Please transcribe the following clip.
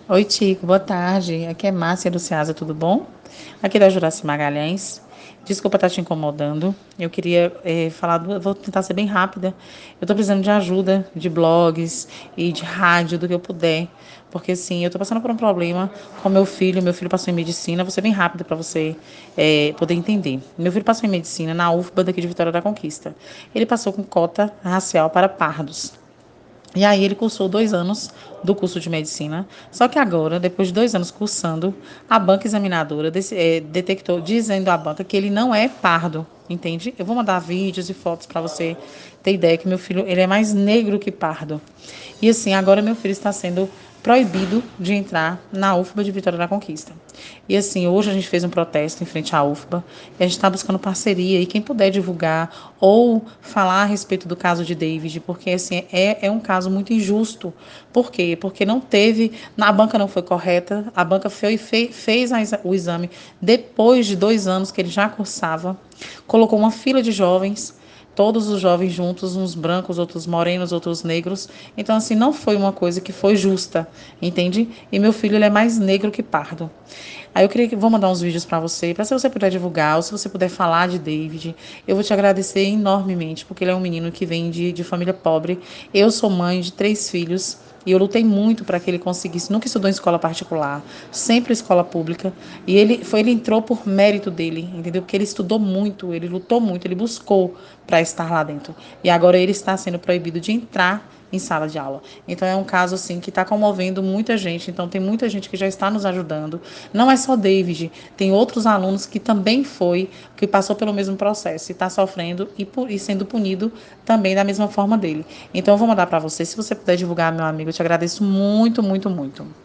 Oi, Tico, boa tarde. Aqui é Márcia do Ceasa, tudo bom? Aqui da Juraci Magalhães. Desculpa estar te incomodando. Eu queria falar, vou tentar ser bem rápida. Eu estou precisando de ajuda de blogs e de rádio, do que eu puder. Porque, assim, eu estou passando por um problema com meu filho passou em medicina. Vou ser bem rápida para você poder entender. Meu filho passou em medicina na UFBA daqui de Vitória da Conquista. Ele passou com cota racial para pardos. E aí ele cursou 2 anos do curso de medicina. Só que agora, depois de 2 anos cursando, a banca examinadora detectou, dizendo à banca que ele não é pardo, entende? Eu vou mandar vídeos e fotos para você ter ideia que meu filho ele é mais negro que pardo. E assim, agora meu filho está sendo proibido de entrar na UFBA de Vitória da Conquista. E assim, hoje a gente fez um protesto em frente à UFBA e a gente está buscando parceria e quem puder divulgar ou falar a respeito do caso de David, porque assim, é um caso muito injusto. Por quê? Porque não teve, a banca não foi correta, a banca fez o exame depois de 2 anos que ele já cursava, colocou uma fila de jovens, todos os jovens juntos, uns brancos, outros morenos, outros negros. Então, assim, não foi uma coisa que foi justa, entende? E meu filho, ele é mais negro que pardo. Aí eu queria que vou mandar uns vídeos para você, para se você puder divulgar, ou se você puder falar de David, eu vou te agradecer enormemente, porque ele é um menino que vem de família pobre. Eu sou mãe de 3 filhos. E eu lutei muito para que ele conseguisse. Nunca estudou em escola particular, sempre escola pública. E ele entrou por mérito dele, entendeu? Porque ele estudou muito, ele lutou muito, ele buscou para estar lá dentro. E agora ele está sendo proibido de entrar em sala de aula. Então é um caso assim que está comovendo muita gente. Então tem muita gente que já está nos ajudando. Não é só David, tem outros alunos que passou pelo mesmo processo e está sofrendo e sendo punido também da mesma forma dele. Então eu vou mandar para você. Se você puder divulgar, meu amigo, eu te agradeço muito, muito, muito.